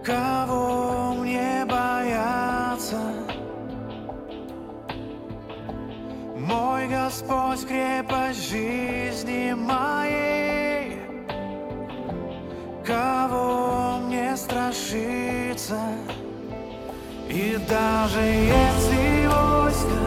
Кого мне бояться? Мой Господь, крепость жизни моей. Кого мне страшиться? И даже если войско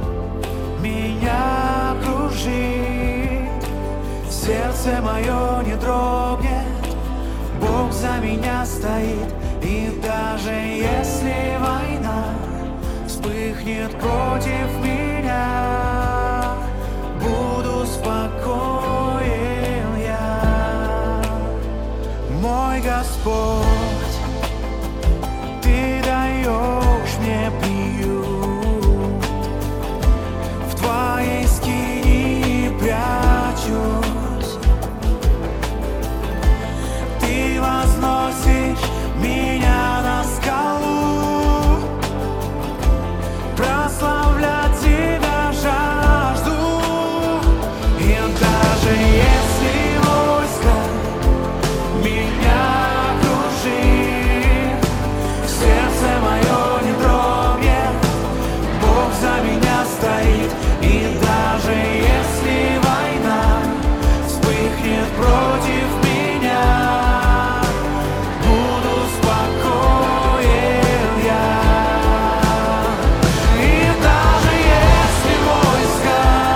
меня окружит, сердце мое не дрогнет, Бог за меня стоит. И даже если война вспыхнет против меня, буду спокоен я. Мой Господь, Ты даешь мне приют, в Твоей скинии прячусь. Ты возносишь меня на скалу, прославлять Тебя жажду. И даже если войско меня окружит, сердце мое не дрогнет, Бог за меня стоит. И даже если война вспыхнет против меня, буду спокоен я. И даже если войско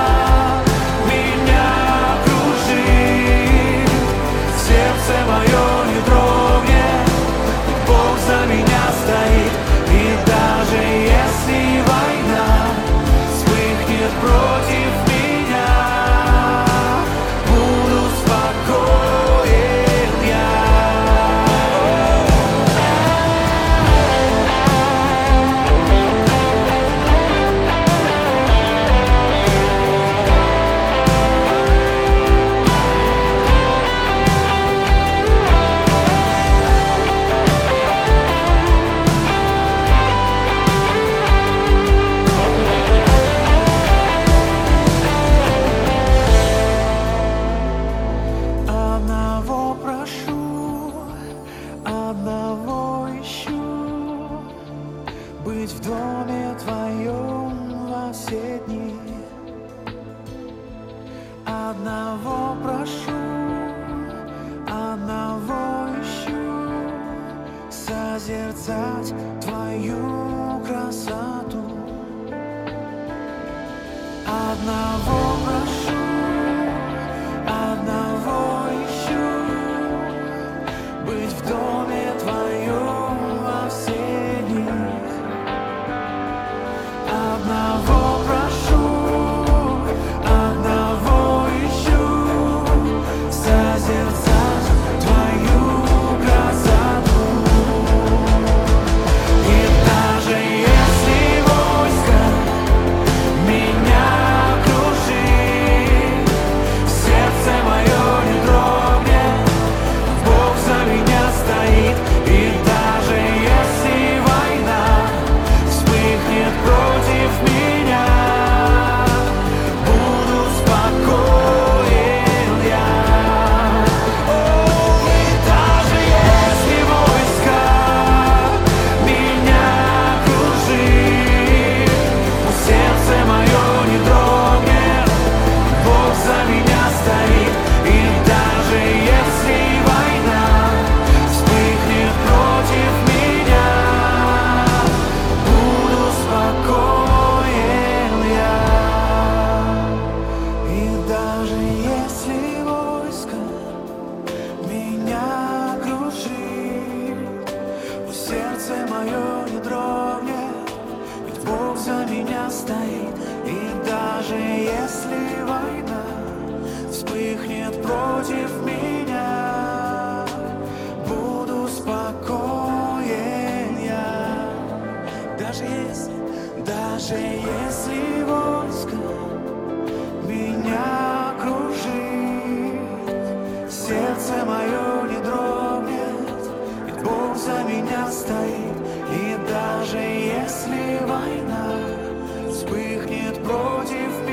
меня окружит, сердце мое не дрогнет, Бог за меня стоит. И даже если война вспыхнет против меня, буду спокоен я. Одного прошу, одного ищу, быть в доме Твоем во все дни. Одного прошу, одного ищу, созерцать Твою красоту. Одного прошу, одного ищу, быть в доме Твоем во все дни. Одного прошу, одного ищу, созерцать Твою красоту. И даже если войско меня окружит, сердце мое не дрогнет, Бог за меня стоит. И даже если война вспыхнет против меня, буду спокоен я. О, и даже если войско меня окружит, сердце мое не дрогнет, Бог за меня стоит. И даже если война вспыхнет против меня, буду спокоен я. И даже если войско меня окружит, пусть сердце мое не дрогнет, ведь Бог за меня стоит. И даже если война вспыхнет против меня, буду спокоен я. Даже если войско меня окружит, сердце мое не дрогнет, ведь Бог за меня стоит. И даже если война вспыхнет против